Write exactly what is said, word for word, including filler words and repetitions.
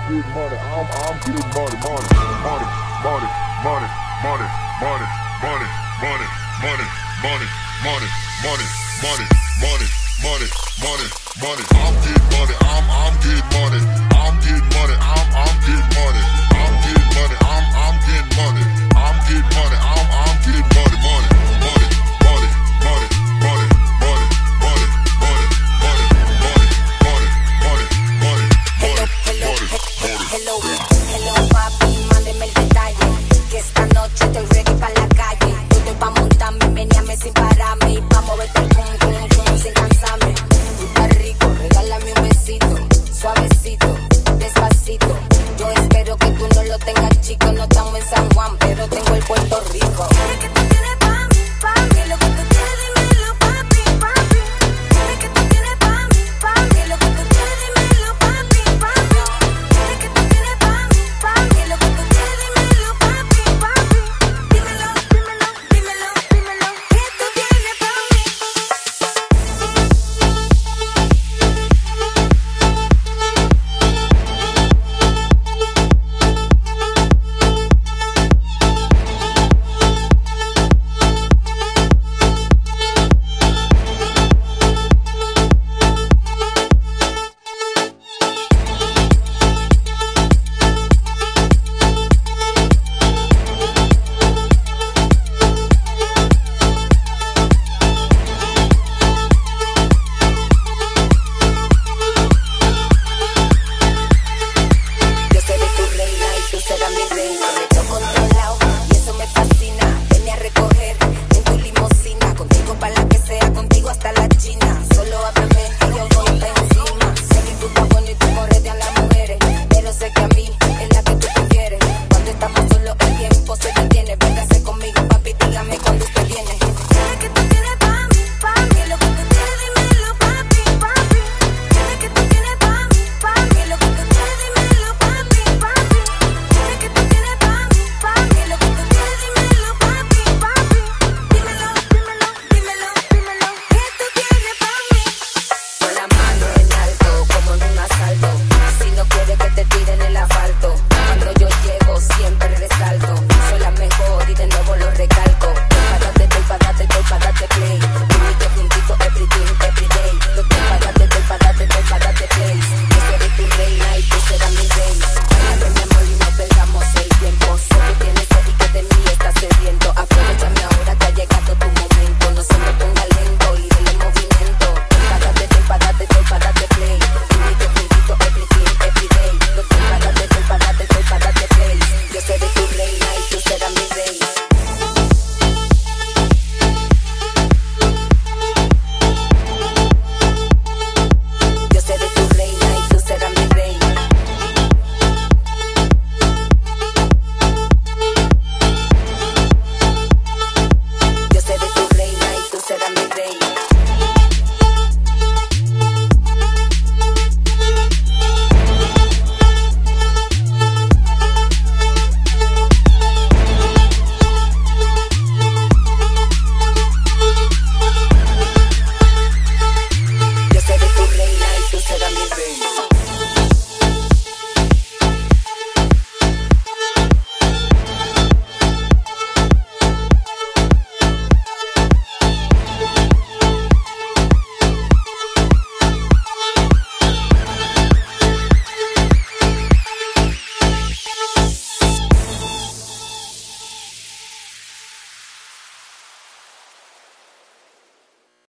getting money, I'm, I'm getting money, money, money, money, money, money, money, money, money, money, money, money, money, money, money, money, money, money. I'm getting money, I'm, I'm getting money, I'm getting money, I'm, I'm getting money, I'm getting money, I'm, I'm getting money, I'm getting money, I'm, I'm getting money, money, money, money, money, money, money, money, money, money, money, money, money, money, money, money. Hello, hello papi, mándeme el detalle, que esta noche estoy ready pa' la calle. Yo estoy pa' montarme, menearme sin pararme y pa' moverte el pum, pum, pum sin cansar.